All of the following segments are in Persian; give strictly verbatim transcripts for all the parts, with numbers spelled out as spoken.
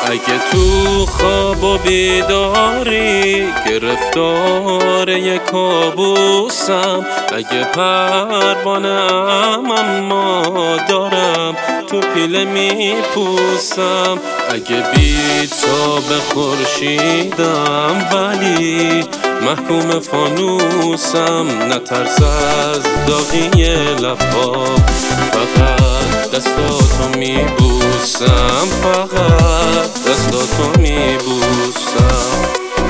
اگه تو خواب و بیداری گرفتار یک کابوسم، اگه پروانه‌ام اما دارم تو پیله میپوسم، اگه بی‌تاب خورشیدم ولی محکوم فانوسم، نترس از داغی لب‌ها، فقط دستاتو میبوسم، فقط دستاتو میبوسم.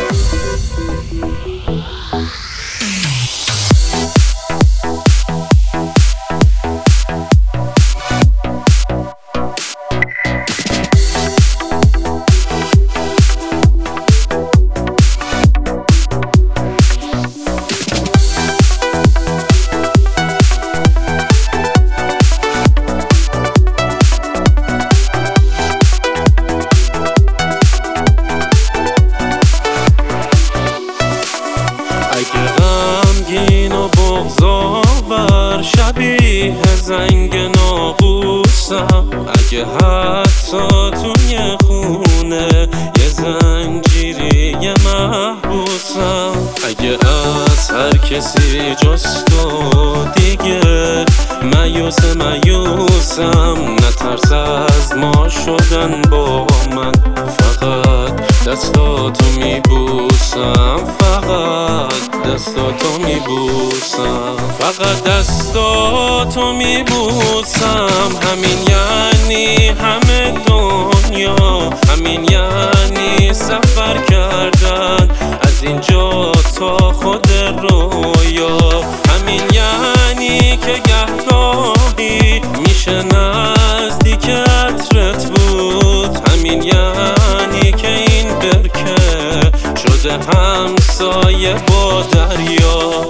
اگه غمگین و بغض‌آور شبیه زنگ ناقوسم، اگه حتی توی خونه یه زنجیری یه محبوسم، اگه از هر کسی جز تو دیگه مایوس مایوسم، نترس از ما شدن با من، فقط دستاتو میبوسم، فقط دستاتو میبوسم، فقط دستاتو میبوسم. همین یعنی همه دنیا، همین یعنی سفر کردن از اینجا تا خود رویا، همین یعنی که گهگاهی میشه نزدیک عطرت بود، همین یعنی که این برکه شده همسایه با دریا.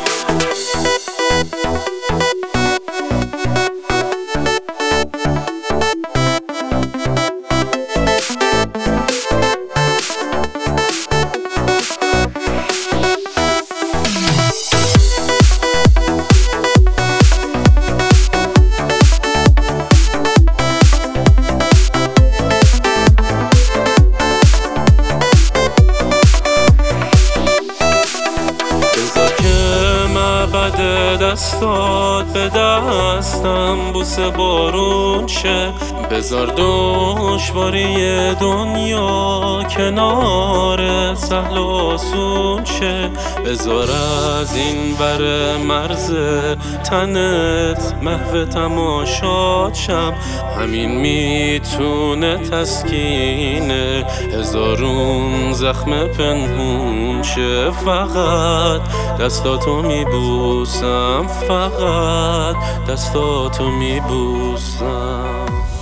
بعد دستات به دستم بوسه بارون شه، بذار دشواری دنیا کنار سهل و آسون شه، بذار از این ور مرز تنت محو تماشات شم، همین میتونه تسکین هزارون زخم پنهون شه، فقط دستاتو میبوسم، فقط دستاتو میبوسم.